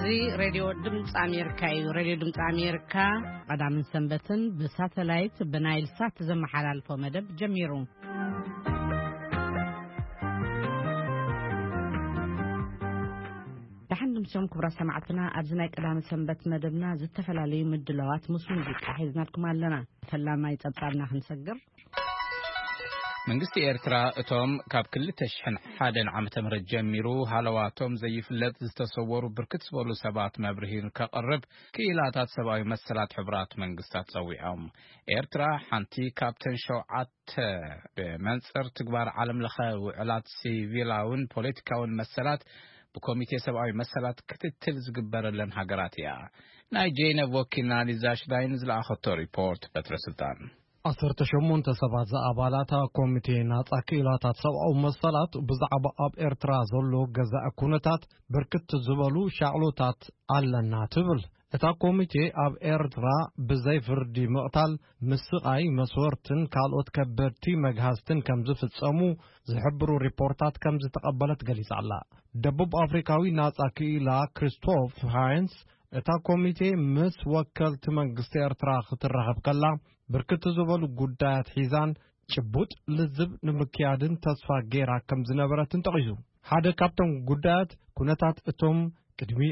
راديو دمت أمريكا راديو دمت أمريكا قدام سنبتن بساتلايت بنايل سات زم حلال فمدب جميرون تحندم سوم كبرى سمعتنا أبزناي قدام سنبت مدبنا زدت فلالي مدلوات مسلمين حيزنا لكم علنا فلا ما يتطابنا خنسجر መንግስቲ ኤርትራ እቶም ካብ ክልል ተሽሕን ሓደን ዓመተ ምህረት ጀሚሩ ሃለዋቶም ዘይፍለጥ ዝተሰወሩ ብርክት ዝበሉ ሰባት መብርሂን ከቅርብ ክኢላታት ሰብአዊ መሰላት ሕብራት መንግስታት ጸዊዖም ኤርትራ ሓንቲ ካብተን ሸውዓተ በመንጽር ትግባር ዓለም ለኸ ውዕላት ሲቪላውን ፖለቲካውን መሰላት በኮሚቴ ሰብአዊ መሰላት ክትትል ዝግበረለን ሃገራት እያ ናይ ጄኔቭ ወኪልና ሊዛሽ ዳይን ዝለኣኸቶ ሪፖርት በትረስልጣን أثرت شمون تسبات زعبالاتها كوميتينا تاكيلاتات سبعو مسالات بزعب أب إرتراز اللو جزاء كونتات بركت زبالو شعلوتات علنا تبل اتا كوميتي أب إرترا بزي فردي مقتل مسقاي مسورتن كالوت كبرتي مجهزتن كمزف تسامو زحبرو ريبورتات كمز تقبلت جليس على دبوب أفريقاوي ناس أكيلا كريستوف هاينز اتا كوميتي مس وكلت منجست إرترا خطر رهب كلا بركت زبالو قدات حيزان چبوت لزب نمكيادن تصفى غيرا كم زنبرتن تغيزو حدا كابتن قدات كونتات اتوم كدمي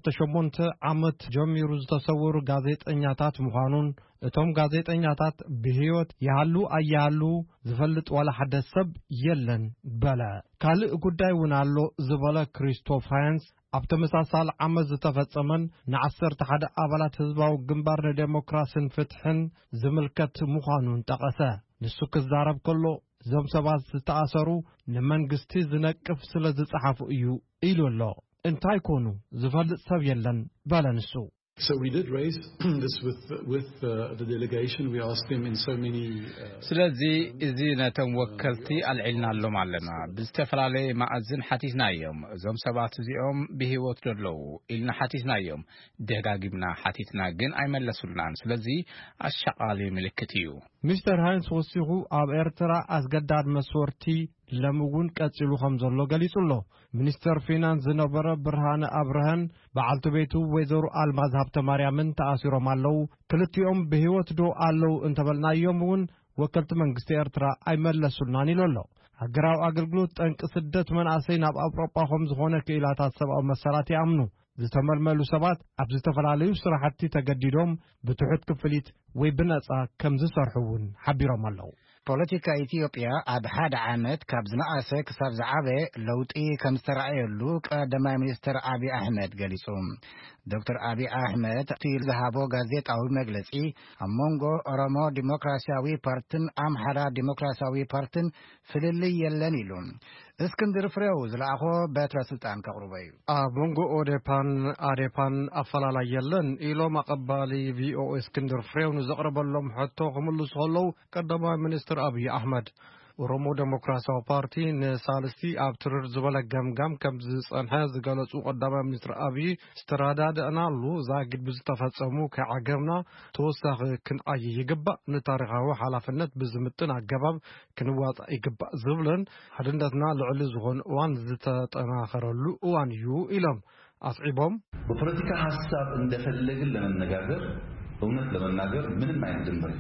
18 عمت جميروز تصور غازيت انياتات مخانون اتوم غازيت انياتات بهيوت يالو ايالو زفلت ولا حدا سب يلن بلا كالي قداي ونالو زبالا كريستوف هاينز أبتمساسال عمز تفتصمن نعسر تحد أبلات حزباو جنبار ديمقراسين فتحن زملكت مخانون تقسا نسوك الزارب كله زم سباز تأثروا نمنجستي زنكف سلز صحفو إيلو الله انتاي كونو زفلت سبيلن بالا نسو So we did raise this with the delegation. We asked them in so many. ስለዚህ እዚህ ነተወከልቲ አልዕልና ሎም አለና ብዝተፈላለየ ማዕዝን ሓቲትና እዮም እዞም ሰባት እዚኦም ብህይወት ደለው ኢልና ሓቲትና እዮም ደጋጊምና ሓቲትና ግን አይመለሱልናን ስለዚህ አሻቃሊ ምልክት እዩ ሚስተር ሃይንስ ወሲኹ ኣብ ኤርትራ አስገዳድ መስወርቲ ለምውን ቀጽሉ ከምዘሎ ገሊጹሎ ሚኒስተር ፊናንስ ዝነበረ ብርሃነ አብርሃን በዓልቱ ቤቱ ወይዘሮ አልማዝ ሀብተ ማርያምን ተኣሲሮም ኣለው ክልቲኦም ብህይወት ዶ ኣለው እንተበልናዮምውን ወከልቲ መንግስቲ ኤርትራ አይመለሱልናን ኢሎሎ ሃገራዊ አገልግሎት ጠንቂ ስደት መናእሰይ ናብ አውሮፓ ከም ዝኾነ ክኢላታት ሰብአዊ መሰላት ይኣምኑ ዝተመልመሉ ሰባት ኣብ ዝተፈላለዩ ስራሕቲ ተገዲዶም ብትሑት ክፍሊት ወይ ብነጻ ከም ዝሰርሑውን ሓቢሮም ኣለው ፖለቲካ ኢትዮጵያ ኣብ ሓደ ዓመት ካብ ዝነኣሰ ክሳብ ዝዓበ ለውጢ ከም ዝተረኣየሉ ቀዳማይ ሚኒስትር አብይ አህመድ ገሊጹ ዶክተር አብይ አህመድ ዝሃቦ ጋዜጣዊ መግለጺ ኣብ መንጎ ኦሮሞ ዲሞክራሲያዊ ፓርቲን አምሓራ ዲሞክራሲያዊ ፓርቲን ፍልልይ የለን ኢሉ እስክንድር ፍሬው ዝለኣኾ በትረ ስልጣን ከቕርበዩ ኣብ መንጎ ኦዴፓን አዴፓን ኣፈላላይ የለን ኢሎም ኣቐባሊ ቪኦኤ እስክንድር ፍሬው ንዘቕረበሎም ሕቶ ክምልሱ ከለው ቀዳማይ ሚኒስትር አብይ አህመድ ኦሮሞ ዲሞክራሲያዊ ፓርቲ ንሳልስቲ ኣብ ትርር ዝበለ ገምጋም ከም ዝጸንሐ ዝገለጹ ቀዳማይ ሚኒስትር አብይ ዝተራዳድእናሉ ዛግድ ብዝተፈጸሙ ከዓገምና ተወሳኺ ክንዓይ ይግባእ ንታሪኻዊ ሓላፍነት ብዝምጥን ኣገባብ ክንዋጻእ ይግባእ ዝብልን ሓድነትና ልዕሊ ዝኾነ እዋን ዝተጠናኸረሉ እዋን እዩ ኢሎም ኣስዒቦም በፖለቲካ ሀሳብ እንደፈለግን ለመነጋገር እውነት ለመናገር ምንም አይነት ድንበር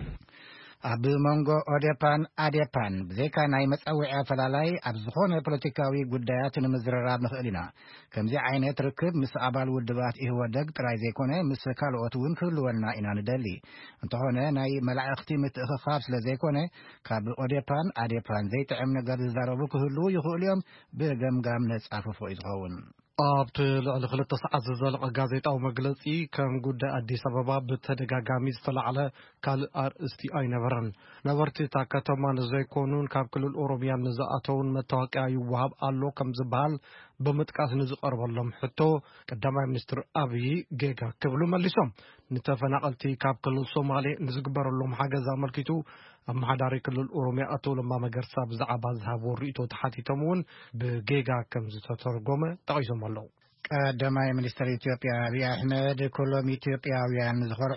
ኣብ መንጎ ኦዴፓን አዴፓን ብዘይካ ናይ መጻውዒ ኣፈላላይ ኣብ ዝኾነ ፖለቲካዊ ጉዳያት ንምዝርራብ ንኽእል ኢና ከምዚ ዓይነት ርክብ ምስ ኣባል ውድባት ኢህወደግ ጥራይ ዘይኮነ ምስ ካልኦት እውን ክህልወና ኢና ንደሊ እንተኾነ ናይ መላእኽቲ ምትእኽኻብ ስለ ዘይኮነ ካብ ኦዴፓን አዴፓን ዘይጥዕም ነገር ዝዛረቡ ክህልው ይኽእሉ እዮም ብገምጋም ነጻፍፎ እዩ ዝኸውን ኣብቲ ልዕሊ 2 ሰዓት ዝዘለቐ ጋዜጣዊ መግለጺ ከም ጉዳይ አዲስ አበባ ብተደጋጋሚ ዝተላዕለ ካልእ ኣርእስቲ ኣይነበረን ነበርቲ እታ ከተማ ንዘይኮኑን ካብ ክልል ኦሮሚያ ንዝኣተውን መታወቂያ ይወሃብ ኣሎ ከም ዝበሃል በመጥቃስ ንዝቐርበሎም ሕቶ ቀዳማይ ሚኒስትር አብይ ጌጋ ክብሉ መሊሶም ንተፈናቀልቲ ካብ ክልል ሶማሌ ንዝግበረሎም ሓገዝ ኣመልኪቱ ኣመሓዳሪ ክልል ኦሮሚያ አቶ ለማ መገርሳ ብዛዕባ ዝሃቦ ርእይቶ ተሓቲቶምውን ብጌጋ ከም ዝተተርጎመ ጠቒሶም ኣለው ቀዳማይ ሚኒስትር ኢትዮጵያ አብይ አህመድ ኩሎም ኢትዮጵያውያን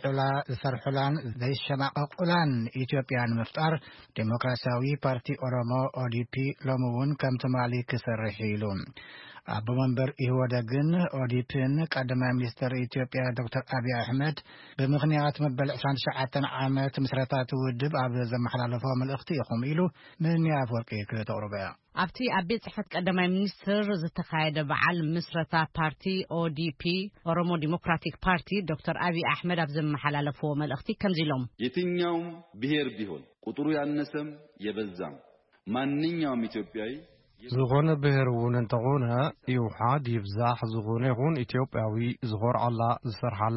ዝሰርሑላን ዘይሸማቀቁላን ኢትዮጵያን መፍጣር ዲሞክራሲያዊ ፓርቲ ኦሮሞ ኦዲፒ ሎምውን ከም ትማሊ ክሰርሕ ኢሉ አቦ መንበር ኢህወደግን ኦዲፒን ቀዳማይ ሚኒስትር ኢትዮጵያ ዶክተር አብይ አህመድ በምክንያት መበል 29 ዓመት ምስረታት ውድብ ኣብ ዘመሓላለፈ መልእኽቲ ይኹም ኢሉ ምን ያፈርቂ ከተቅርበያ ኣብቲ ኣብ ቤት ጽሕፈት ቀዳማይ ሚኒስትር ዝተካየደ በዓል ምስረታ ፓርቲ ኦዲፒ ኦሮሞ ዲሞክራቲክ ፓርቲ ዶክተር አብይ አህመድ ኣብ ዘመሓላለፈ መልእኽቲ ከምዚሎም የትኛውም ብሔር ቢሆን ቁጥሩ ያነሰም የበዛም ማንኛውም ኢትዮጵያዊ ዝኾነ ብሔር እውን እንተኾነ ይውሓድ ይብዛሕ ዝኾነ ይኹን ኢትዮጵያዊ ዝኮርዓላ ዝሰርሓላ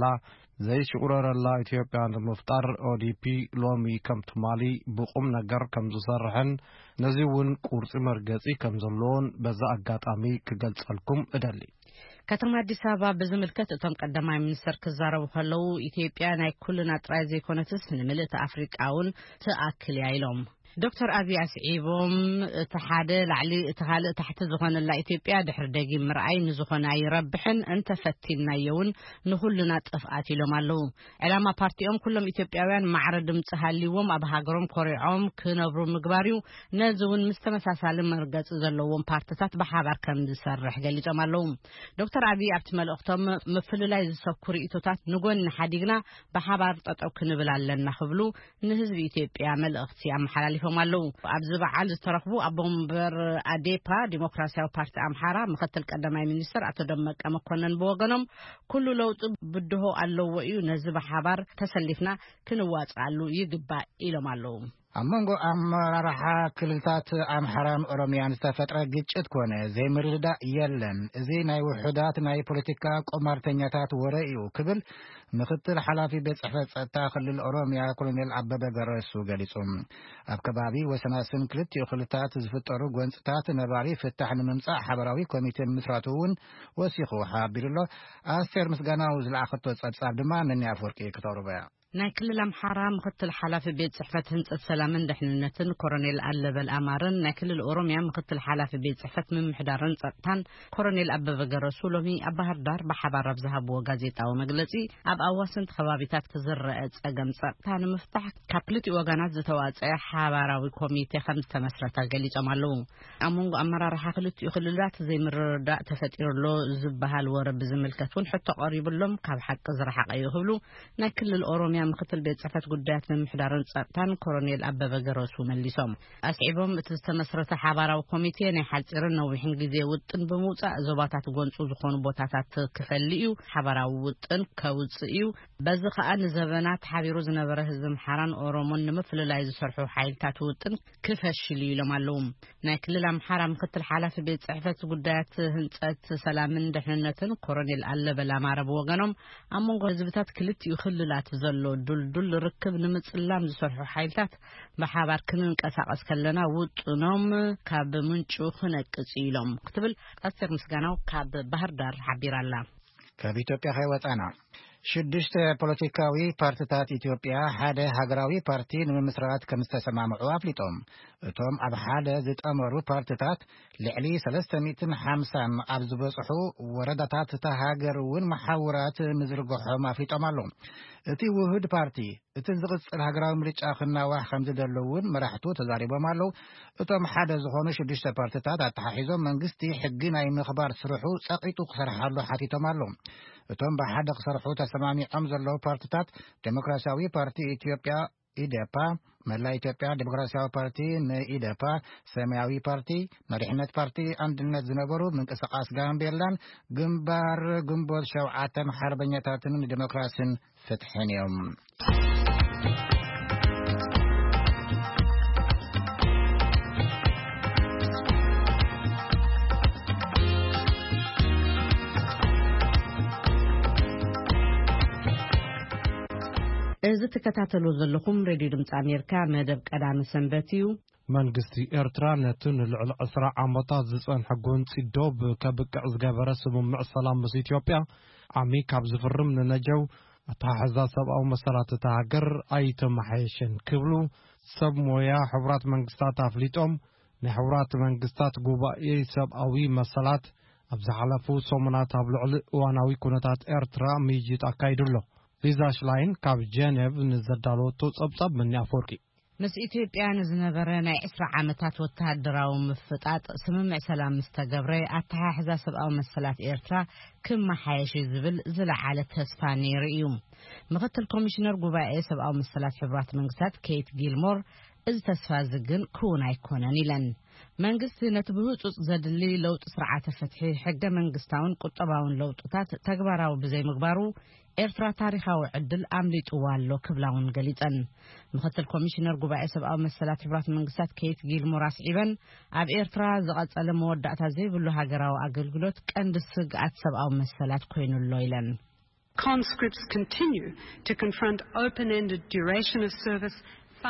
ዘይሽቁረረላ ኢትዮጵያ ንምፍጣር ኦዲፒ ሎሚ ከም ትማሊ ብቁም ነገር ከም ዝሰርሕን ነዚ እውን ቁርፂ መርገፂ ከም ዘለዎን በዛ አጋጣሚ ክገልጸልኩም እደሊ ከተማ አዲስ አበባ በዝምልከት እቶም ቀዳማይ ሚኒስትር ክዛረቡ ከለው ኢትዮጵያ ናይ ኩልና ጥራይ ዘይኮነትስ ንምልእቲ አፍሪቃውን ተኣክል ያይሎም ዶክተር አብይ አስዒቦም ተሓደ ላዕሊ ተኻልእ ታሕቲ ዝኾነላ ኢትዮጵያ ድሕር ደጊም ምርኣይ ንዝኾነ አይረብሕን እንተፈቲናየውን ንኹልና ጥፍኣት ኢሎም ኣለው ዕላማ ፓርቲኦም ኩሎም ኢትዮጵያውያን ማዕረ ድምፂ ሃሊዎም ኣብ ሃገሮም ኮሪዖም ክነብሩ ምግባርዩ ነዚውን ምስ ተመሳሳሊ መርገፂ ዘለዎም ፓርቲታት ብሓባር ከም ዝሰርሕ ገሊፆም ኣለው ዶክተር አብይ ኣብቲ መልእኽቶም ምፍልላይ ዝሰኩሩ ኢቶታት ንጎኒ ሓዲግና ብሓባር ጠጠው ክንብል ኣለና ክብሉ ንህዝቢ ኢትዮጵያ መልእኽቲ ኣመሓላሊፎም አለው ኣብዚ በዓል ዝተረኽቡ ኣቦ መንበር አዴፓ ዲሞክራሲያዊ ፓርቲ ኣምሓራ ምክትል ቀዳማይ ሚኒስትር አቶ ደመቀ መኮነን ብወገኖም ኩሉ ለውጥ ብድሆ ኣለዎ እዩ ነዚ ብሓባር ተሰሊፍና ክንዋፅኣሉ ይግባእ ኢሎም ኣለው አመንጎ አመራርሓ ክልልታት አምሓራን ኦሮሚያን ዝተፈጥረ ግጭት ኮነ ዘይምርዳእ የለን እዚ ናይ ውሕዳት ናይ ፖለቲካ ቆማርተኛታት ወረኢዩ ክብል ምክትል ሓላፊ ቤት ጽሕፈት ጸጥታ ክልል ኦሮሚያ ኮሎኔል አበበ ገረሱ ገሊጹም ኣብ ከባቢ ወሰናስን ክልቲኡ ክልልታት ዝፍጠሩ ጎንፅታት ነባሪ ፍታሕ ንምምጻእ ሓበራዊ ኮሚቴ ምስራቱ እውን ወሲኹ ሓቢሩሎ ኣስቴር ምስጋናው ዝለኣኸቶ ጸብጻብ ድማ ነኒ ኣፈወርቂ ከተቅርበያ ናይ ክልል አምሓራ ምክትል ሓላፊ ቤት ጽሕፈት ህንጸት ሰላምን ድሕንነትን ኮሎኔል ኣለበል ኣማርን ናይ ክልል ኦሮሚያ ምክትል ሓላፊ ቤት ጽሕፈት ምምሕዳርን ጸጥታን ኮሎኔል ኣበበ ገረሱ ሎሚ ኣብ ባህር ዳር ብሓባር ኣብ ዝሃብዎ ጋዜጣዊ መግለጺ ኣብ ኣዋስንቲ ከባቢታት ዝረአ ጸገም ጸጥታ ንምፍታሕ ካብ ክልቲኡ ወገናት ዝተዋጽአ ሓባራዊ ኮሚቴ ከም ዝተመስረተ ገሊፆም ኣለው ኣብ መንጎ ኣመራርሓ ክልቲኡ ክልላት ዘይምርዳእ ተፈጢሩሎ ዝበሃል ወረ ብዝምልከት እውን ሕቶ ቀሪቡሎም ካብ ሓቂ ዝረሓቀ እዩ ክብሉ ናይ ክልል ኦሮሚያ ምክትል ቤት ጽሕፈት ጉዳያት ምምሕዳርን ጸጥታን ኮሎኔል አበበ ገረሱ መሊሶም ኣስዒቦም እቲ ዝተመስረተ ሓባራዊ ኮሚቴ ናይ ሓፂርን ነዊሕን ግዜ ውጥን ብምውፃእ ዞባታት ጎንፁ ዝኾኑ ቦታታት ክፈልዩ ሓባራዊ ውጥን ከውፅእ እዩ በዚ ከዓ ንዘበናት ሓቢሩ ዝነበረ ህዝቢ ኣምሓራን ኦሮሞን ንምፍልላይ ዝሰርሑ ሓይልታት ውጥን ክፈሽል ኢሎም ኣለው ናይ ክልል አምሓራ ምክትል ሓላፊ ቤት ጽሕፈት ጉዳያት ህንጸት ሰላምን ድሕንነትን ኮሎኔል ኣለበል ኣማረ ብወገኖም ኣብ መንጎ ህዝብታት ክልቲኡ ክልላት ዘሎ ዱልዱል ርክብ ንምጽላም ዝሰርሑ ሓይልታት ብሓባር ክንንቀሳቀስ ከለና ውጥኖም ካብ ምንጩ ክነቅጽ ኢሎም ክትብል ኣስቴር ምስጋናው ካብ ባህር ዳር ሓቢራላ ካብ ኢትዮጵያ ከይወጣና ሽድሽተ ፖለቲካዊ ፓርቲታት ኢትዮጵያ ሓደ ሃገራዊ ፓርቲ ንምስራት ከም ዝተሰማምዑ ኣፍሊጦም እቶም ኣብ ሓደ ዝጠመሩ ፓርቲታት ልዕሊ 350 ኣብ ዝበፅሑ ወረዳታት እታ ሃገር እውን መሓውራት ምዝርግሖም ኣፍሊጦም ኣለው እቲ ውህድ ፓርቲ እቲ ዝቕፅል ሃገራዊ ምርጫ ክናዋሕ ከም ዝደለውን መራሕቱ ተዛሪቦም ኣለው እቶም ሓደ ዝኾኑ ሽድሽተ ፓርቲታት ኣተሓሒዞም መንግስቲ ሕጊ ናይ ምኽባር ስርሑ ጸቂጡ ክሰርሓሉ ሓቲቶም ኣለው እቶም ብሓደ ክሰርሑ ተሰማሚዖም ዘለዉ ፓርቲታት ዴሞክራሲያዊ ፓርቲ ኢትዮጵያ ኢዴፓ መላ ኢትዮጵያ ዴሞክራሲያዊ ፓርቲ ኢዴፓ ሰማያዊ ፓርቲ መሪሕነት ፓርቲ አንድነት ዝነበሩ ምንቅስቃስ ጋምቤላን ግንባር ግንቦት 7 ሓርበኛታትን ዲሞክራሲን ፍትሕን እዮም እዚ ተከታተሉ ዘለኹም ሬድዮ ድምፂ ኣሜሪካ መደብ ቀዳሚ ሰንበትዩ መንግስቲ ኤርትራ ነትን ልዕሊ 10 ዓመታት ዝጸንሐ ጎንፂ ዶብ ከብቅዕ ዝገበረ ስምምዕ ሰላም ምስ ኢትዮጵያ ዓሚ ካብ ዝፍርም ንነጀው ኣታሓዛ ሰብኣዊ መሰረት እታ ሃገር ኣይተመሓየሽን ክብሉ ሰብ ሞያ ሕብራት መንግስታት ኣፍሊጦም ናይ ሕብራት መንግስታት ጉባኤ ሰብኣዊ መሰላት ኣብ ዝሓለፉ ሰሙናት ኣብ ልዕሊ እዋናዊ ኩነታት ኤርትራ ምይይጥ ኣካይድሎ ሊዛ ሽላይን ካብ ጀኔቭ ንዘዳለወቶ ጸብጻብ ምን ኣፈወርቂ مس إثيوبيا نزنبرة ناي 10 عامتات وتهدراو مفطاط سممع سلام مستقبري أتحاحزا سبقاو مسلات إيرترا كما حيشي زبل زلعالة تسفاني رئيوم مغت الكوميشنر قبائي سبقاو مسلات حبرات منقسات كيت جيلمور إز تسفازقن كونا يكونن إلن منقست نتبهوت زدلي لوت سرعة فتحي حق منقستاون قطباون لوتات تقبراو بزي مقبارو إيرترا تاريخاو عدل أملي طوالو كبلاون قليتن مختل كوميشنر قبائي سبقاو مسلات حبرات منقسات كيت جيل موراس عيبن أب إيرترا زغط ألم ودعتا زي بلو هاقراو أقلقلوت كاند سقعت سبقاو مسلات كوينو اللويلن. Conscripts continue to confront open-ended duration of service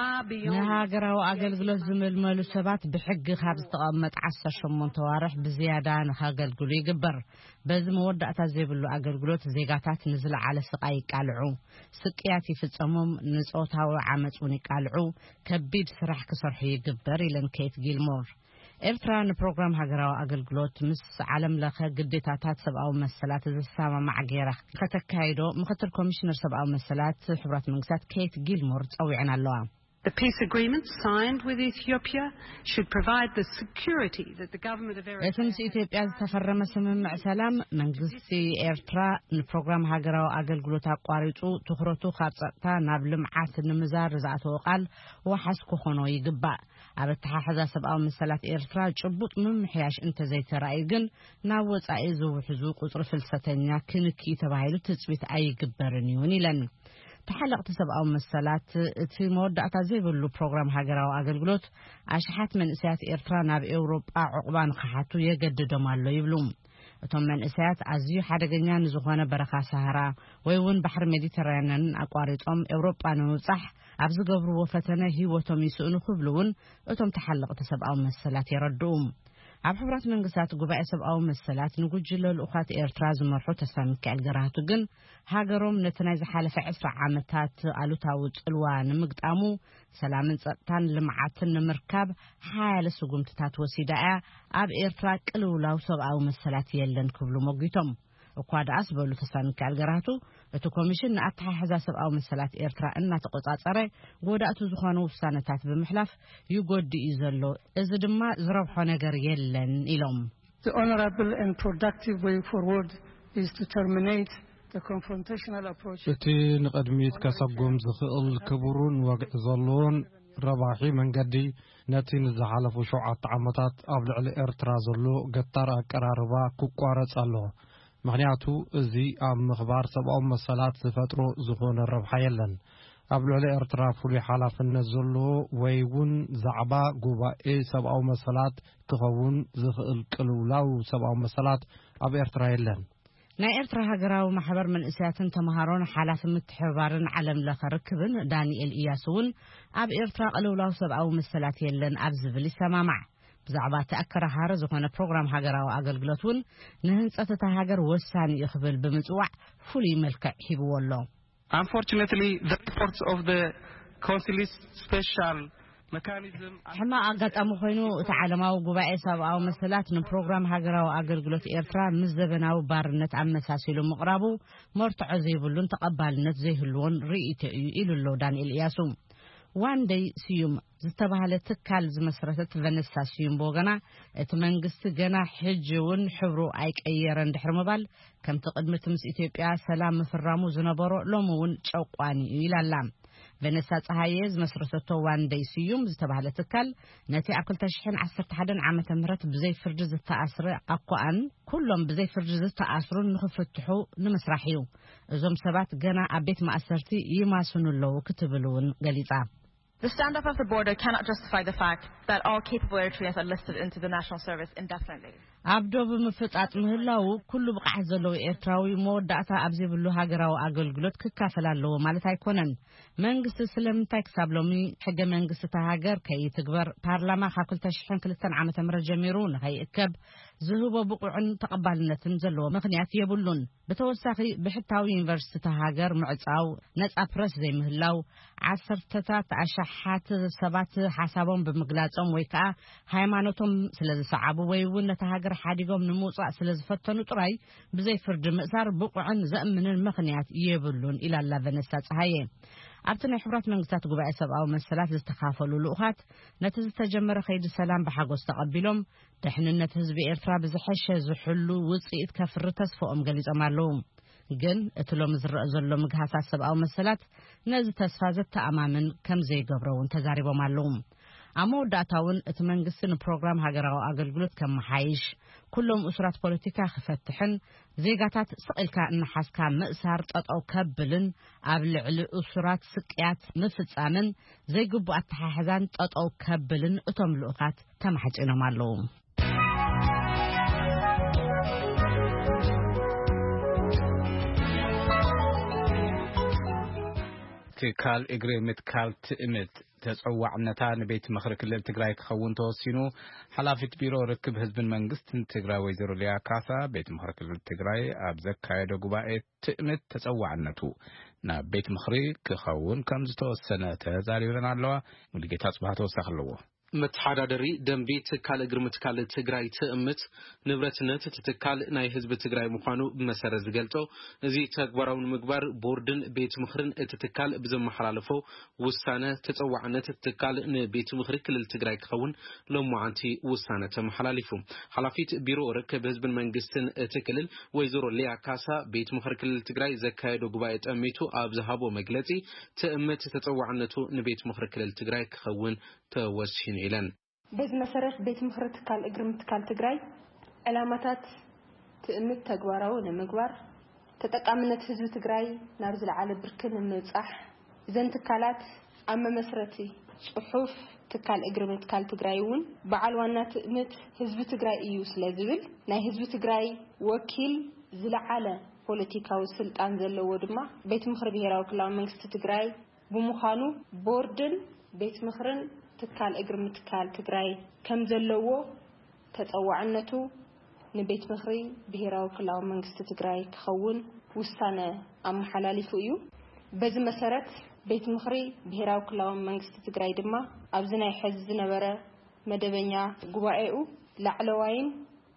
نهاجروا أقلقلوا زمل مالو سبات بحق خابز تقامت 18 توارح بزيادة نهاجلقلوا يقبر بزم ودعتا زيبلو أقلقلوت زيقاتات نزل على سقاي قالعو سقياتي في الصمم نزقوتها وعامتوني قالعو كبيد سرح كسرحي يقبر إلى كيت جيلمور إرتران بروغرام هاجروا أقلقلوت مس عالم لخ قديتاتات سبقاو مسلات السامة مع غيره كتكايدو مختر كوميشنر سبقاو مسلات حبرات منقسات كيت جيلمور تقويعنا اللوام. The peace agreement signed with Ethiopia should provide the security that the government of Eritrea. اسمس إثيوبيا تفرم سممع سلام منقسي إرترا البروغرام هاجروا أقلقلوت أقواريتو تخرطو خاصتا نابلم عاس النمزار رزعتو وقال وحسكو خونو يقبع أبتها حذا سبقاو مسلات إرترا جبوط ممحياش انت زي ترأيقن ناوز أيزو وحزوق وطرف الستانيا كنكي تبايلو تثبيت أي قبرنيوني لن تحلق تسبقاو مسلات في مودعتا زي بلو بروغرام هاجراو أقلقلوت أشحات من إسيات إرترا ناب أوروبا عقبان قحاتو يقددو مالو يبلوم ثم من إسيات أزيو حدقنيان زخوانا برخا سهرا ويون بحر مديترانيان أقواريتهم أوروبا نوصح أبزو قبرو وفتنا هيوتهم يسؤنو خبلون وثم تحلق تسبقاو مسلات يردوم عب حبرات منقسات قبائي سبقاو مسلات نقول جلو الأخوات إيرتراز ومرحو تسامك القراتو قن هاقروم نتنايز حالة في 10 عامتات قالو تاوج الوان مقدامو سلامن سقطان لمعاتن مركب حالة سقوم تتات وسيداء عب إيرتراك الولاو سبقاو مسلات يلن كبلو موقيتهم وقاد أسبلو تسامك القراتو اتو كوميشن أتحا حزا سبقاو مسلات إيرترا إنا تقوطات أري قوداتو زخانو وفسانتات بمحلاف يقود إيزالو إذا دما زربحو نقر يلن إلوم. The honorable and productive way forward is to terminate the confrontational approach. اتي نقدميت كسبقوم زخيل كبرون وقع زلون رباحي من قدي نتي نزحالفو شوعات عمتات قبل على إيرترا زلو قطار أقراربا كوكوارت ألو مغنياتو ازي ام مخبار سبقاو مسلات زفترو زخون الربحة يلن قبل على إيرترا فولي حالاف النزلو ويون زعبا قبائي سبقاو مسلات كخوون زخيل كلولاو سبقاو مسلات اب إيرترا يلن نا إيرترا هاجراو محبر من إسياتن تمهارون حالات متحبارن علم لخركبن دانيال إياسون اب إيرترا قلولاو سبقاو مسلات يلن اب زبلي سمامع بزعبا تأكر هارز وكان بروغرام هاجراو أقلقلتون نهنسة تهاجر وساني يخبل بمزوع فولي ملكة حيبو الله. Unfortunately, the reports of the Council's special mechanism حما أقد أمخينو تعلموا قبائي سابقاو مسلات من بروغرام هاجراو أقلقلت إيرترا مزدبناو بارنت عمساسيلو مقرابو مرتع زيبولون تقبالنت زيهلون رئيتئو إلو اللودان الإياسوم. وان دي سيوم زتبهالة تكال زمسرتت فنسا سيوم بوغانا اتمنقست جنا حجون حبرو ايك ايران دحر مبال كم تقدمت مس إثيوبيا سلام مفرامو زنبارو لومون شوقواني إلالام فنسا تهايز مسرتتو وان دي سيوم زتبهالة تكال نتي أكل تشحين 11 عامة مرات بزي فرجز التأسر أقوان كلهم بزي فرجز التأسر نخفتحو نمسرحيو زوم سبات جنا أبيت مأسرتي يماسونو اللو كتبلون قليطا. The stand-up of the border cannot justify the fact that all capable Eritreans are listed into the national service indefinitely. عبدو بمفتقات مهلاو كل بقع زلو إيرتراوي مودعتا أبزي بلو هاجراو أقلقلوت ككافلالو مالتا يكونن منقس سلمتا كسابلومي حق منقس تهاجر كي تكبر بارلما خاكل تشحن كلتان عامة مرة جميرون هاي اكب زهوبا بقعن تقبالنتن زلو مغنيات يبلون بتوساقي بحتاوي يونيفرسيتي تهاجر معصاو ناس أبرس زي مهلاو عصرتتات أشحات سبات حسابهم بمقلاتهم ويكا هايمانوتهم سلازي صعبو ويون تهاجر حاديقهم نموصع سلازي فتنو تراي بزي فرد مقصار بقعن زأمن المغنيات يبلون إلى اللافنستات هاي ኣብቲ ሕብራት መንግስታት ጉባኤ ሰብኣዊ መሰላት ዝተካፈሉ ልኡኻት ነቲ ዝተጀመረ ከይዲ ሰላም ብሓጎስ ተቐቢሎም ድሕንነት ህዝቢ ኤርትራ ብዝሐሸ ዝሕሉ ውጽኢት ከፍሪ ተስፋኦም ገሊጾም ኣለዉ ግን እቲ ሎሚ ዝረአ ዘሎ ምግሃሳት ሰብኣዊ መሰላት ነዚ ተስፋ ዘተኣማምን ከም ዘይገብረውን ተዛሪቦም ኣለዉ ኣብ መወዳእታውን እቲ መንግስቲ ንፕሮግራም ሃገራዊ ኣገልግሎት ከመሓይሽ ኩሎም እሱራት ፖለቲካ ክፈትሕን ዜጋታት ስቕልካ እናሓስካ ምእሳር ጠጠው ከብልን ኣብ ልዕሊ እሱራት ስቅያት ምፍጻምን ዘይግቡእ ኣተሓሕዛን ጠጠው ከብልን እቶም ልኡኻት ተማሕጪኖም ኣለዉ ትካል እግሪ ምትካል ትእምት ተጸዋዕነታ ንቤት ምክሪ ክልል ትግራይ ክኸውን ተወሲኑ ሓላፊት ቢሮ ርክብ ህዝብን መንግስትን ትግራይ ወይዘሮ ሊያ ካሳ ቤት ምክሪ ክልል ትግራይ ኣብ ዘካየደ ጉባኤ ትእምት ተጸዋዕነቱ ናብ ቤት ምክሪ ክኸውን ከም ዝተወሰነ ተዛሪበን ኣለዋ ሙሉጌታ ጽባህ ተወሳኺ ኣለዎ መተሓዳደሪ ደንቢ ትካል እግሪ ምትካል ትግራይ ትእምት ንብረትነት ትካል ናይ ህዝቢ ትግራይ ምዃኑ ብመሰረት ዝገልጾ እዚ ተግባራዊ ምግባር ቦርድን ቤት ምክርን ትካል ብዘመሓላለፎ ውሳነ ተጸዋዕነት ትካል ንቤት ምክሪ ክልል ትግራይ ክኸውን ሎማዓንቲ ውሳነ ተመሓላሊፉ ሓላፊት ቢሮ ርክብ ህዝብን መንግስትን ትክልል ወይዘሮ ሊያ ካሳ ቤት ምክሪ ክልል ትግራይ ዘካየደ ጉባኤ ጠሚቱ ኣብ ዝሃቦ መግለጺ ትእምት ተጸዋዕነቱ ንቤት ምክሪ ክልል ትግራይ ክኸውን ተወሲኑ ኢለን በዚህ መሰረት ቤት ምክሪ ትካል እግሪ ምትካል ትግራይ ዕላማታት ትእምት ተግባራዊ ንምግባር ተጠቃምነት ህዝቢ ትግራይ ናብ ዝለዓለ ብርክን ንምብጻሕ ዘን ትካላት ኣብ መመስረቲ ጽሑፍ ትካል እግሪ ምትካል ትግራይ እውን በዓል ዋና ትእምት ህዝቢ ትግራይ እዩ ስለዝብል ናይ ህዝቢ ትግራይ ወኪል ዝለዓለ ፖለቲካዊ ስልጣን ዘለዎ ድማ ቤት ምክሪ ብሄራዊ ክልላዊ መንግስቲ ትግራይ ብምዃኑ ቦርድን ቤት ምክርን ትካል እግሪ ምትካል ትግራይ ከም ዘለዎ ተጸዋዕነቱ ንቤት ምክሪ ብሄራዊ ክልላዊ መንግስቲ ትግራይ ክኸውን ውሳነ ኣመሓላሊፉ እዩ በዚህ መሰረት ቤት ምክሪ ብሄራዊ ክልላዊ መንግስቲ ትግራይ ድማ ኣብዚ ናይ ሕዚ ዝነበረ መደበኛ ጉባኤኡ ላዕለዋይን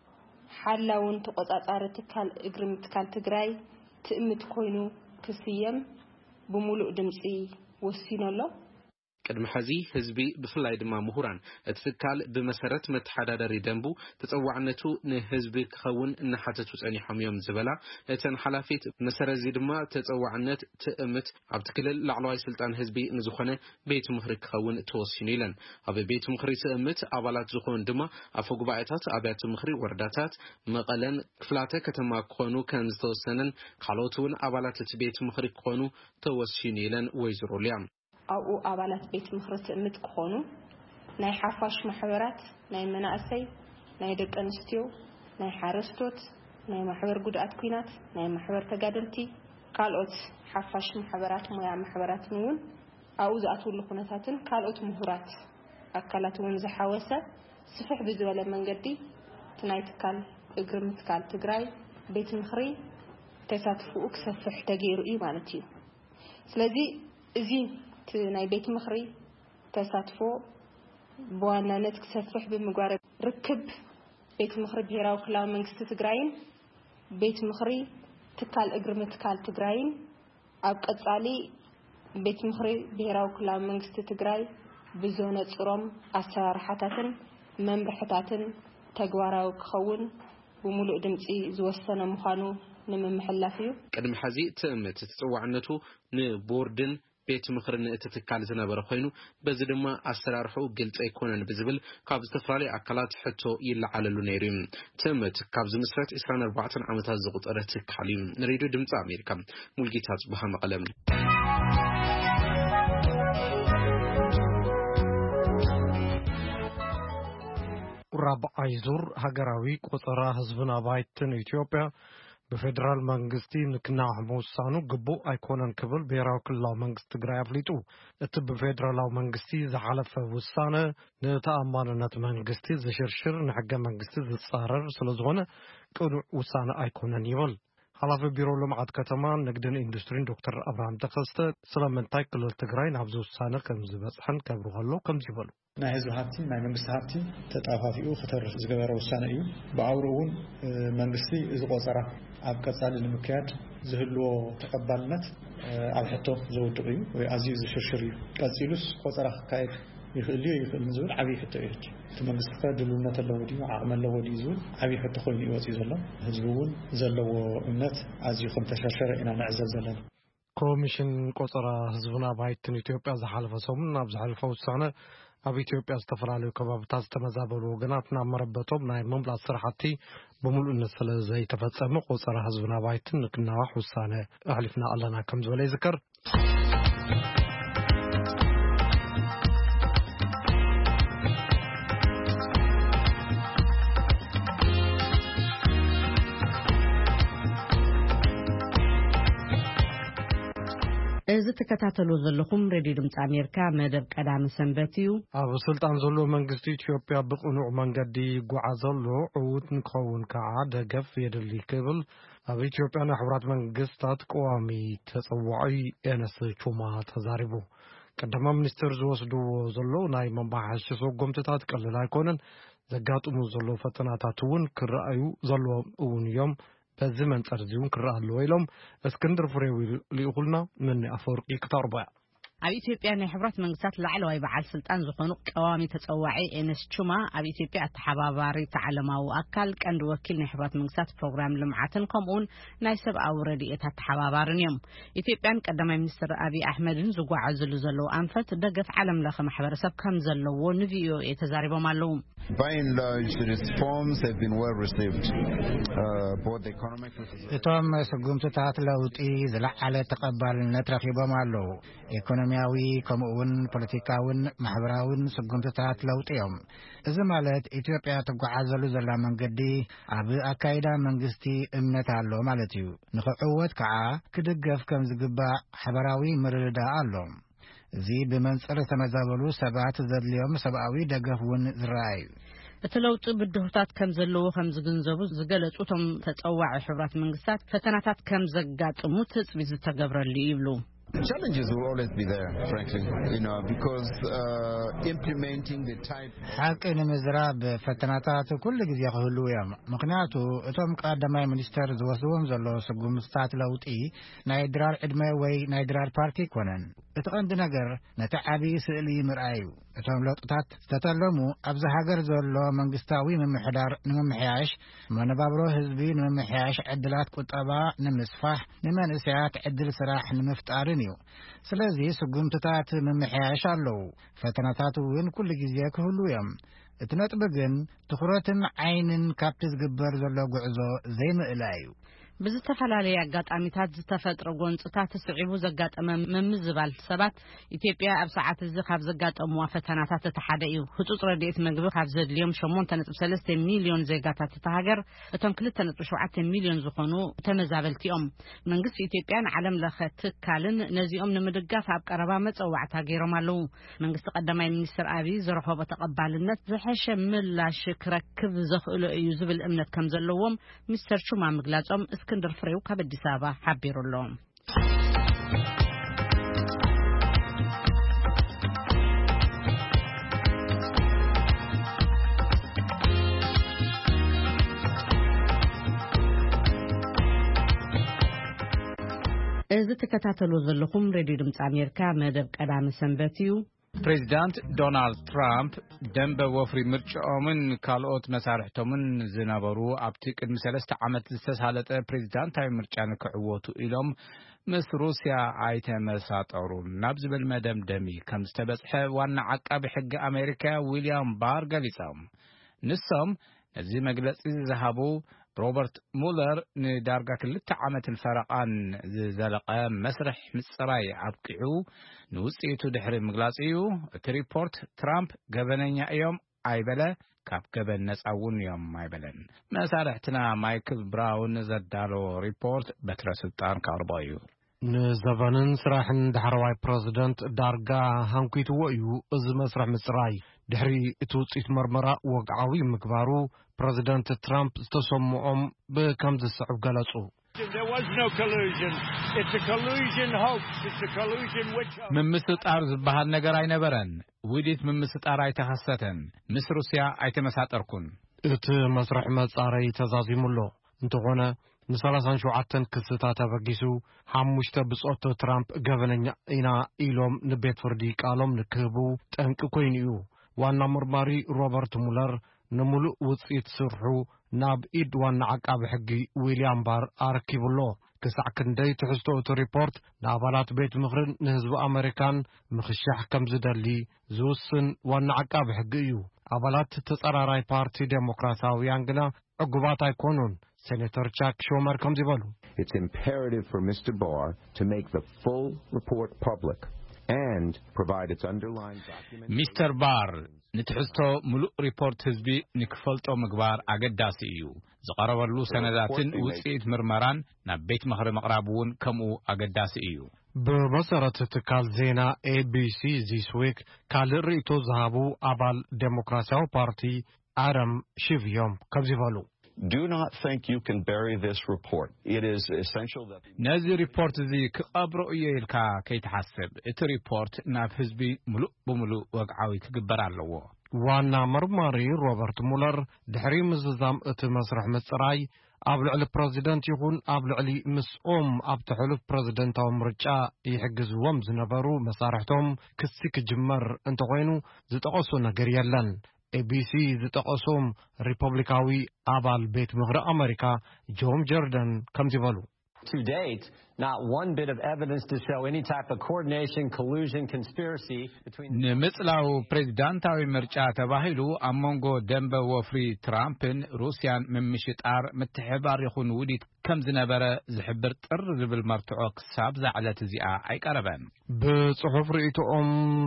ሓላውን ተቆጻጻሪ ትካል እግሪ ምትካል ትግራይ ትእምት ኮይኑ ክስየም ብሙሉእ ድምጺ ወሲኑሎ ቅድሚ ሕዚ ህዝቢ ብፍላይ ድማ ምሁራን እትፍካል ብመሰረት መተሓዳደሪ ደንቡ ተጸዋዕነቱ ንህዝቢ ክኸውን እናሓተቱ ጸኒሖም እዮም ዝበላ እተን ሓላፊት መሰረት ድማ ተጸዋዕነት ትእምት ኣብ ትክልል ላዕለዋይ ስልጣን ህዝቢ ንዝኾነ ቤት ምክሪ ክኸውን ተወሲኑ ኢለን ኣብ ቤት ምክሪ ትእምት ኣባላት ዝኾኑ ድማ ኣፈ ጉባኤታት ኣብያተ ምክሪ ወረዳታት መቐለን ክፍላተ ከተማ ክኾኑ ከም ዝተወሰነን ካልኦት እውን ኣባላት እቲ ቤት ምክሪ ክኾኑ ተወሲኑ ኢለን ወይዘሮ ሊያ أو أبالات بيت مخرج تأمت كونه ناي حفاش محورات ناي مناسي ناي دك أنستيو ناي حارستوت ناي محور جودات كينات ناي محور تجادلتي قالوت حفاش محورات ويا محورات نون أو زأتوا لخناتن قالوت مهورات أكلت ونز حواسة صفح بزوال من جدي تناي تكال إجرم تكال تجراي بيت مخري تساتفوك صفح تغيير إيمانتي سلذي زين ناي بيت مخري تساتفو بوانانت كسفح بمقارب ركب بيت مخري بهراو كلاو منكست تقراين بيت مخري تكال اقرم تكال تقراين ابقى تعالي بيت مخري بهراو كلاو منكست تقراي بزونة صرم أسار حتاتن منبحتاتن تقواراو كخون بملؤ دمتي زوستنا مخانو نمم محلافيو قدم حزي تأمت تتوعنتو نبوردن ቤት ምክርን እትትካል ዝነበረ ኮይኑ በዚ ድማ አሰራርሑ ግልጽ ኣይኮነን ብዝብል ካብ ዝተፈራሊ አካላት ሕቶ ይለዓለሉ ነይሩ ትምት ካብ ዝምስረት 24 ዓመታት ዝቁጠረ ትካል ሬዲዮ ድምጽ አሜሪካ ሙልጌታ ጽባህ መቀለም ራብዓይ ዙር ሃገራዊ ቆጠራ ህዝብን አባይትን ኢትዮጵያ بفدرال منغستي نكناح موسانو قبو ايكونن كبل بيراو كلاو منغست تقرأ افليتو اتب بفدرالاو منغستي زحالف وسانة نتأماننات منغستي زشرشر نحقا منغستي زتصارر سلزغونة كونو وسانة ايكونن يول ሓላፊ ቢሮ ልምዓት ከተማ ንግድን ኢንዱስትሪን ዶክተር አብርሃም ተከስተ ስለምንታይ ክልል ትግራይ ናብዚ ውሳነ ከም ዝበፅሐን ከብርሃሎ ከም ዝበሉ ናይ ህዝቢ ሃብቲ ናይ መንግስቲ ሃብቲ ተጣፋፊኡ ክተርፍ ዝገበረ ውሳነ እዩ ብአውሮ እውን መንግስቲ እዚ ቆፀራ ኣብ ቀጻሊ ንምክያድ ዝህልዎ ተቀባልነት ኣብ ሕቶ ዘውድቕ እዩ ወይ ኣዝዩ ዝሽርሽር እዩ ቀፂሉስ ቆፀራ ክካየድ ይኽእል ንዝብል ዓብይ ሕቶ እዩ እቲ መንግስቲ ከድልውነት ኣለዎ ድዩ ዓቕሚ ኣለዎ ድዩ ዝብል ዓብይ ሕቶ ኮይኑ ይወፅእ ዘሎ ህዝቢ እውን ዘለዎ እምነት ኣዝዩ ከም ተሸርሸረ ኢና ንዕዘብ ዘለና ኮሚሽን ቆፀራ ህዝብና ባይትን ኢትዮጵያ ዝሓለፈ ሰሙን ናብ ዝሓለፈ ውሳነ ኣብ ኢትዮጵያ ዝተፈላለዩ ከባቢታት ዝተመዛበሉ ወገናት ናብ መረበቶም ናይ ምምላስ ስራሕቲ ብምሉእነት ስለ ዘይተፈጸመ ቆፀራ ህዝብና ባይትን ንክናዋሕ ውሳነ ኣሕሊፍና ኣለና ከም ዝበለ ይዝከር እዚ ተከታተሉ ዘለኹም ሬድዮ ድምጽ አሜሪካ መደብ ቀዳሚ ሰንበትዩ ኣብ ስልጣን ዘሎ መንግስቲ ኢትዮጵያ ብቕኑዕ መንገዲ ይጓዓዘሎ ዕውት ንክኸውን ከዓ ደገፍ የድሊ ክብል ኣብ ኢትዮጵያ ናይ ሕብራት መንግስታት ቀዋሚ ተጸዋዒ ኤነስ ቹማ ተዛሪቡ ቀዳማ ሚኒስትር ዝወስድዎ ዘሎ ናይ መማሓየሺ ሰጎምትታት ቀሊል ኣይኮነን ዘጋጥሙ ዘሎ ፈተናታት እውን ክረኣዩ ዘለዎም እውን እዮም በዚ መንጸር ዚውን ክረኣሉ ወይሎም እስክንድር ፍሬው ሊኹልና ምን አፈወርቂ ክታርባያ ኣብ ኢትዮጵያ ናይ ሕብራት መንግስታት ላዕለዋይ በዓል ስልጣን ዝኾኑ ቀዋሚ ተጸዋዒ ኤነስ ቹማ ኣብ ኢትዮጵያ አተሓባባሪ ተዓለማዊ አካል ቀንዲ ወኪል ናይ ሕብራት መንግስታት ፕሮግራም ልምዓትን ከምኡን ናይ ሰብኣዊ ረድኤታት ተሓባባርን እዮም ኢትዮጵያን ቀዳማይ ሚኒስትር አብይ አሕመድን ዝጓዓዝሉ ዘለው አንፈት ደገፍ ዓለም ለኸ ማሕበረሰብ ከም ዘለዎ ንቪኦኤ ተዛሪቦም ኣለው By and large, the reforms have been well received. Both economic እቶም ስጉምትታት ለውጢ ዝለዓለ ተቀባልነት ረኺቦም ኣለው ኢኮኖሚያዊ ከምኡውን ፖለቲካውን ማሕበራውን ስጉምትታት ለውጢ እዮም እዚ ማለት ኢትዮጵያ ትጓዓዘሉ ዘላ መንገዲ ኣብ ኣካይዳ መንግስቲ እምነት ኣሎ ማለት እዩ ንኽዕወት ከዓ ክድገፍ ከም ዝግባእ ሓበራዊ ምርድዳእ ኣሎ እዚ ብመንጽር ተመዛበሉ ሰባት ዘድልዮም ሰብኣዊ ደገፍውን ዝረኣዩ እቲ ለውጢ ብድሆታት ከም ዘለዎ ከም ዝግንዘቡ ዝገለጹ ቶም ተጸዋዒ ሕብራት መንግስታት ፈተናታት ከም ዘጋጥሙ ትጽቢት ዝተገብረሉ ይብሉ Challenges will always be there, frankly, because implementing the type. حقن مزراب فتناتات كل جزء يخلوهم مقنعته أتوم قدماء منستر زوجهم زلوا سجون مستعد لوطي نايدرار عدمة وي نايدرار بارتي كونن اتقند نجر نتعبي سئلي مرأيو أتوم لوطات تتلموا أبز حجر زلوا منجستاوي من محدار نمحياش من بابرو هزبي نمحياش عدلات كتابة نمسفح نمن إسعات عدل سراح نمفتارن ስለዚህ ስጉምትታት መምሕያሽ አለው ፈተናታት ወን ኩሉ ጊዜ ክህሉ እዮም እትነጥብ ግን ትኩረትን ዓይንን ካብቲ ዝግበር ዘሎ ጉዕዞ ዘይምእላዩ ብዝተፈላለየ አጋጣሚታት ዝተፈጥረ ጎንጽታት ስዒቡ ዘጋጠመ መምዝባል ሰባት ኢትዮጵያ ኣብ ሰዓት እዚ ካብ ዘጋጠሙ ፈተናታት ተሓደ እዩ ህጹጽ ረድኤት ምግቢ ካብ ዘድልዮም 8.3 ሚሊዮን ዜጋታት ተሃገር እቶም 2.7 ሚሊዮን ዝኾኑ ተመዛበልቲኦም መንግስቲ ኢትዮጵያን ዓለም ለኸ ትካልን ነዚኦም ንምድጋፍ ኣብ ቀረባ መጸዋዕታ ገይሮም ኣለው መንግስቲ ቀዳማይ ሚኒስትር አብይ ዝረኸቦ ተቀባልነት ዝሐሸ ምላሽ ክረክብ ዘኽእሉ እዩ ዝብል እምነት ከም ዘለዎም ሚስተር ቹማ ምግላጾም እስክንድር ፍሬው ከአዲስ አበባ ሓቢሩሎም እዚ ተከታተሉ ዘለኹም ሬድዮ ድምጽ አሜሪካ መደብ ቀዳሚ ሰንበትዩ ፕሬዚዳንት ዶናልድ ትራምፕ ደንበ ወፍሪ ምርጫኦምን ካልኦት መሳርሕቶምን ዝነበሩ ኣብቲ ቅድሚ 3 ዓመት ዝተሳለጠ ፕሬዚዳንታዊ ምርጫ ንክዕወቱ ኢሎም ምስ ሩስያ ኣይተመሳጠሩ ናብ ዝብል መደምደሚ ከም ዝተበጽሐ ዋና ዓቃቢ ሕጊ ኣሜሪካ ዊልያም ባር ገሊጾም ንሶም ነዚ መግለጺ ዝሃቡ ሮበርት ሙለር ንዳርጋ 2 ዓመት ፈረቓን ዝዘለቐ መስርሕ ምጽራይ ኣብቂዑ ንውጽኢቱ ድሕሪ ምግላጽዩ እቲ ሪፖርት ትራምፕ ገበነኛ እዮም ኣይበለ ካብ ገበን ነጻውን እዮም ኣይበለን መሳርሕትና ማይክል ብራውን ዘዳሎ ሪፖርት በትረ ስልጣን ካርቦ እዩ ንዘበንን ስራሕን ዳሕረዋይ ፕሬዝዳንት ዳርጋ ሃንኩይትዎ እዩ እዚ መስርሕ ምጽራይ ድሕሪ እቲ ውጽኢት መርመራ ወግዓዊ ምግባሩ ፕሬዝዳንት ትራምፕ ዝተሰምዖም ብከም ዝስዕብ ገለጹ There was no collusion. It's a collusion hoax. It's a collusion witch hunt. ممسطار زبحال نجار أي نبرن وديت ممسطار أي تخصتن مصر روسيا أي تمساطركن إت مسرح مصاري تزازيم الله انتقونا نسالسان شوعتن كستات بقيسو حموشت بصوت ترامب غفننيا إنا إيلوم نبيت فردي قالوم نكهبو تنك كوينيو وانا مرماري روبرت مولر نملو وصيت سرحو ناب إيد وانا عقاب حقي ويليام بار أركيبولو كسع كندي تحستو ريبورت نابالات بيت مخرن نهزب أمريكان مخشح كم زدلي زوسن وانا عقاب حقيو أبالات تسراراي بارتي ديمقراطاويان غنا عقوبات يكونون Senator Chuck Schumer comes about. It's imperative for Mr. Barr to make the full report public and provide its underlying documents. Mr. Barr نتحستو ملؤ ريبورت حزبي نكفلتو مقبار أقداسي إيو زقربرلو سنداتن وصيت مرمران نبيت مخر مقرابون كمو أقداسي إيو بمسارة تكال زينا ABC this week كال ريتو زهابو أبال ديمقراطياو بارتي آرم شيفيوم كبزيفالو. Do not think you can bury this report. It is essential that نازي ريبورت زي كأبرو إيالكا كي تحسب إت ريبورت ناف حزبي ملؤ بملؤ وقعاوي كقبر علوه وانا مرماري روبرت مولر دحري مززام ات مسرح مصراي أبلع البريزيدنت يكون أبلع لي مسؤوم أبتحلف بريزيدنت أو مرجع يحجز ومز نبرو مسارحتهم كسيك جمر انت غينو زتقصو نجريالن ABC زتقصوم ريبوبليكاوي أبال بيت مغرى أمريكا جوم جوردن كمزيفالو. To date, not one bit of evidence to show any type of coordination, collusion, conspiracy between. نمثله بريزيدنتاوي مرجع تباهلو أمونغو دمبا وفري ترامبن روسيان من مشيطار متحبار يخون وديت كم زنبرة زحبر ترز بالمرتعوك سابزة على تزيئة أي كربان. بصحف رئيتهم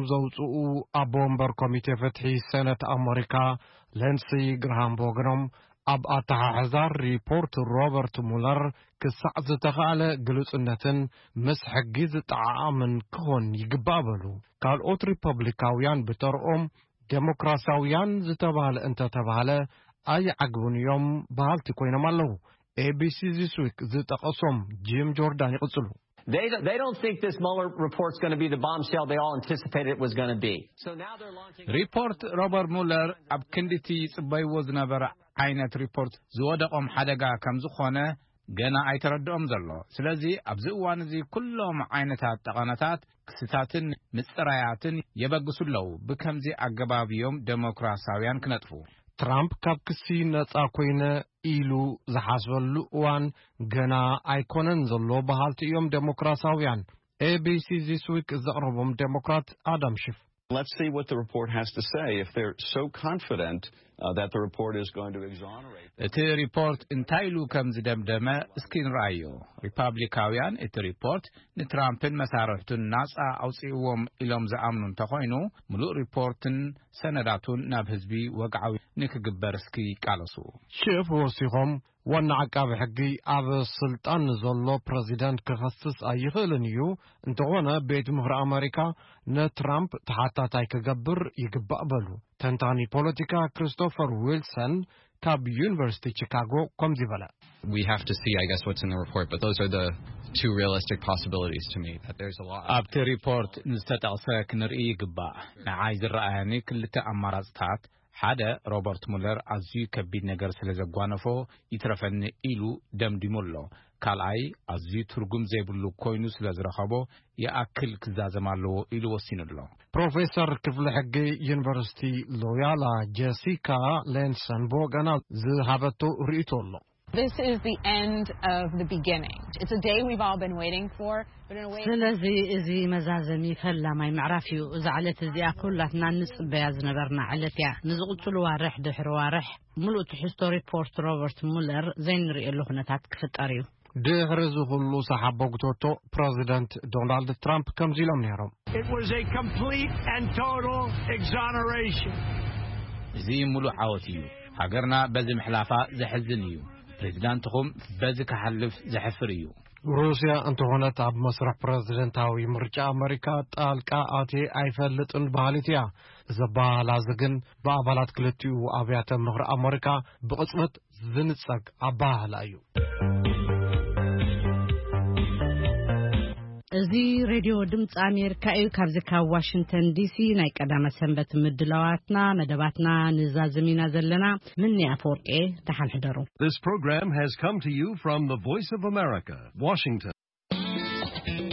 زوجو أبومبر كوميتي فتحي سنة أمريكا لينسي غراهام بوغنوم أب أتحذر ريبورت روبرت مولر كسعز تغالى جلوسنتن مس حجز تعامن كون يقبابلو قال أوت ريبوبليكاويان بترقم ديمقراطاويان زتبال انت تبالة أي عقبون يوم بهالتي كوينة مالو ABC this week زتقصم جيم جوردان يقصلو. They don't think this Mueller report's going to be the bombshell they all anticipated it was going to be. So now they're launching. Report Robert Mueller ab kenditi ጽባይ ወዝነበረ ዓይነት ሪፖርት ዝወደቆም ሓደጋ ከም ዝኾነ ገና ኣይተረድኦም ዘሎ ስለዚ ኣብዚ እዋን እዚ ኩሎም ዓይነታት ጠቐነታት ክስታትን ምጽራያትን የበግሱለው ብከምዚ ኣገባብዮም ዴሞክራሲያውያን ክነጥፉ ትራምፕ ካብ ክሲ ነጻ ኮይነ ኢሉ ዝሓስበሉ እዋን ገና ኣይኮነን ዘሎ በሃልቲ እዮም ዴሞክራሲያውያን ABC this week ዘቕርቦም ዴሞክራት ኣዳም ሽፍ. Let's see what the report has to say. If they're so confident that the report is going to exonerate. እቲ ሪፖርት እንታይሉ ከም ዝደምደመ እስኪ ንራእዮ ሪፓብሊካውያን እቲ ሪፖርት ንትራምፕን መሳርሕቱን ናጻ ኣውፂእዎም ኢሎም ዝኣምኑ እንተኾይኑ ሙሉእ ሪፖርትን ሰነዳቱን ናብ ህዝቢ ወግዓዊ ንክግበር እስኪ ይቃለሱ ሽፍ ወሲኾም ዋና ዓቃቢ ሕጊ ኣብ ስልጣን ዘሎ ፕሬዚደንት ክኸስስ ኣይኽእልን እዩ እንተኾነ ቤት ምኽሪ ኣሜሪካ ንትራምፕ ተሓታታይ ክገብር ይግባእ በሉ ተንታኒ ፖለቲካ ክሪስቶፈር ዊልሰን ካብ ዩኒቨርሲቲ ቺካጎ ከምዚ በለ We have to see, I guess, what's in the report, but those are the two realistic possibilities to me. That there's a lot. ኣብቲ ሪፖርት ንዝተጠቕሰ ክንርኢ ይግባእ ንዓይ ዝረኣየኒ ክልተ ኣማራጽታት ሓደ ሮበርት ሙለር ኣዝዩ ከቢድ ነገር ስለ ዘጓነፎ ይትረፈኒ ኢሉ ደምዲሙሎ ካልኣይ ኣዝዩ ትርጉም ዘይብሉ ኮይኑ ስለ ዝረኸቦ የኣክል ክዛዘም ኣለዎ ኢሉ ወሲኑሎ ፕሮፌሰር ክፍለ ሕጊ ዩኒቨርሲቲ ሎያላ ጄሲካ ሌንሰን ቦገና ዝሃበቶ ርእይቶ ኣሎ This is the end of the beginning. It's a day we've all been waiting for, but in a way. ስለዚህ እዚ መዛዘሚ ፈላማይ ምዕራፍዩ እዚ ዓለት እዚኣ ኩላትና ንጽበያ ዝነበርና ዓለት እያ ንዝቕፅሉ ዋርሕ ድሕሪ ዋርሕ ሙሉእ ትሕዝቶ ሪፖርት ሮበርት ሙለር ዘይንሪእሉ ኩነታት ክፍጠር እዩ ድሕሪ ዝኹሉ ሰሓቦግቶቶ ፕሬዚደንት ዶናልድ ትራምፕ ከምዚ ኢሎም ነይሮም It was a complete and total exoneration. እዚ ሙሉእ ዓወት እዩ ሃገርና በዚ ምሕላፋ ዘሕዝን እዩ ፕሬዚዳንትኩም በዚ ከሐልፍ ዘሕፍር እዩ روسيا انتهونت عب مسرح بريزيدنتاوي مرجع أمريكا تالقا آتي أيفلتن باليتيا زبال عزقن بأبالات كلتيو وآبيات مغر أمريكا بقصمت زنسك عباها لأيو እዚ ሬድዮ ድምጽ ኣሜሪካ እዩ ካብዚ ካብ ዋሽንግተን ዲሲ ናይ ቀዳመ ሰንበት ምድላዋትና መደባትና ንዛዝሚና ዘለና ምን ያፈርቄ ተሓንሕደሩ This program has come to you from the Voice of America, Washington.